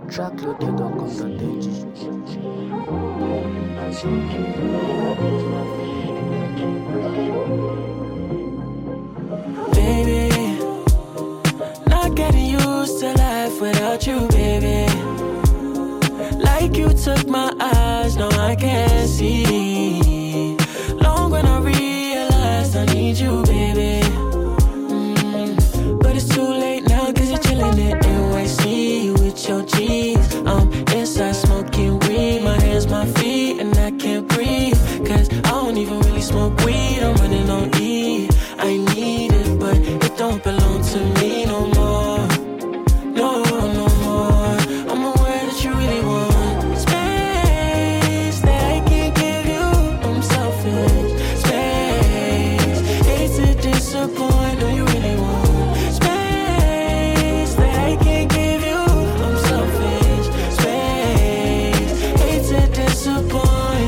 Trackloaded.com.ng. Baby, not getting used to life without you, baby. Like you took my eyes, no I can't see. Long when I realized I need you, baby. But it's too late now, cause you're chillin' in NYC with your G's. I'm inside smoking weed, my hands, my feet, and I can't breathe. Cause I don't even really smoke weed, I'm running on E. I need it, but it don't belong to me no more. No, no more. I'm aware that you really want space that I can't give you. I'm selfish. Space, hate to disappoint. No, you really want space that I can't give you. I'm selfish. Space, hate to disappoint.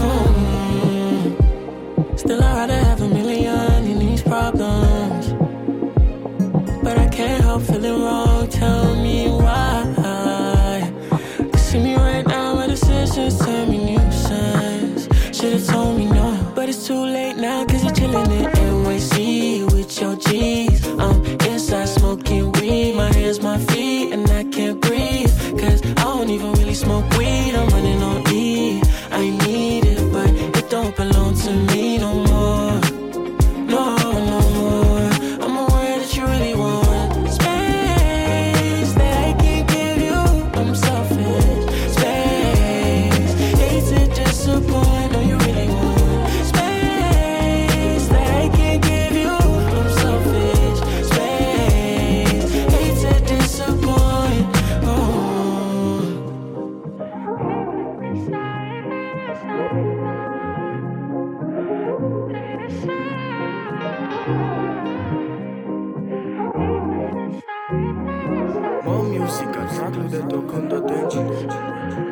Still, I'd rather have a million in these problems. But I can't help feeling wrong, tell me why. You see me right now, my decisions tell me nuisance. Should've told me no, but it's too late now, cause you're chillin' in NYC with your G's. I'm inside smoking weed, my hands, my feet, and I can't breathe. Cause I don't even really smoke weed, I'm running on E. I need it, but it don't belong to me no more. No, no more. I'm aware that you really want space that I can't give you. I'm selfish. Space, hate to disappoint. No, you really want space that I can't give you. I'm selfish. Space, hate to disappoint. More music at trackloaded.com.ng.